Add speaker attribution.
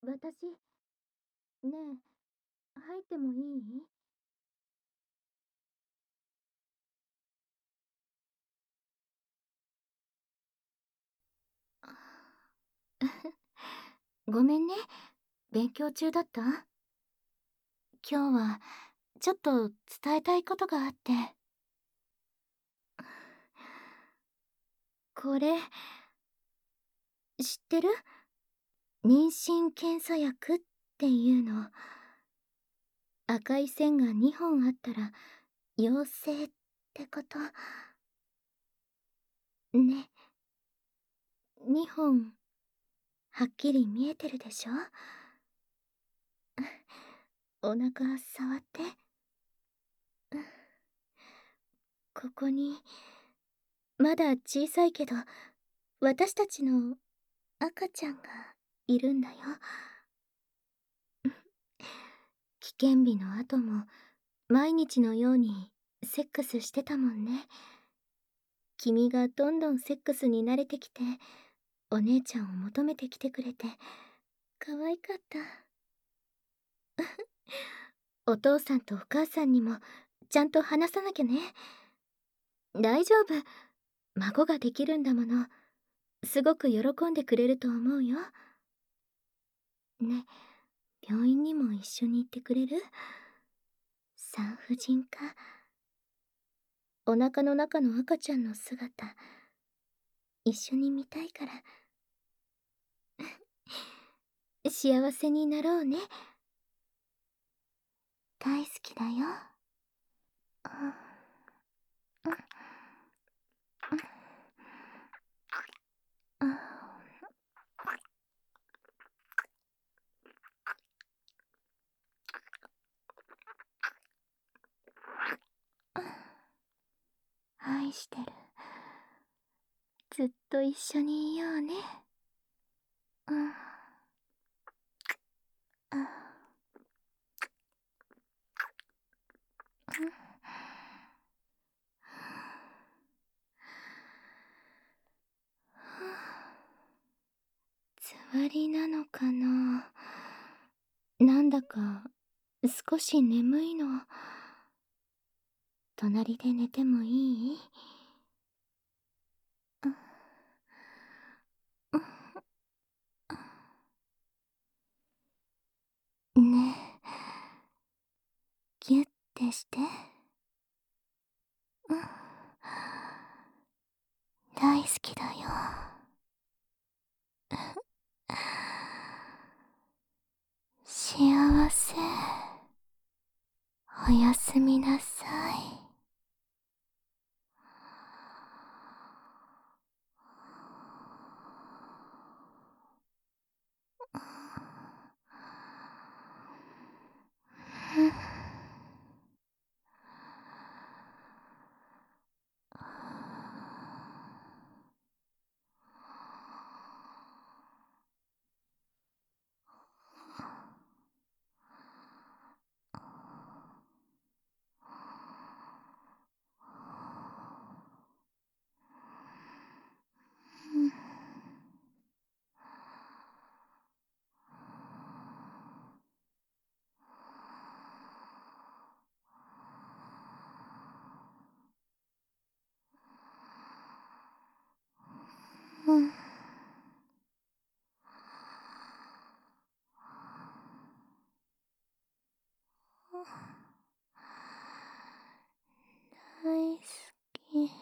Speaker 1: 私、ねえ、入ってもいい？ごめんね。勉強中だった？今日は、ちょっと伝えたいことがあって。これ、知ってる？妊娠検査薬っていうの。赤い線が2本あったら、陽性ってこと。ね。2本、はっきり見えてるでしょ？お腹触って。ここに、まだ小さいけど、私たちの赤ちゃんがいるんだよ。危険日の後も、毎日のようにセックスしてたもんね。君がどんどんセックスに慣れてきて、お姉ちゃんを求めてきてくれて、可愛かった。お父さんとお母さんにも、ちゃんと話さなきゃね。大丈夫。孫ができるんだもの。すごく喜んでくれると思うよ。ね、病院にも一緒に行ってくれる？産婦人科。お腹の中の赤ちゃんの姿、一緒に見たいから。幸せになろうね。大好きだよ。愛してる。ずっと一緒にいようね。つわりなのかな。なんだか少し眠いの。隣で寝てもいい？ねえ、ギュッてして。大好きだよ。幸せ。おやすみなさい。大好き。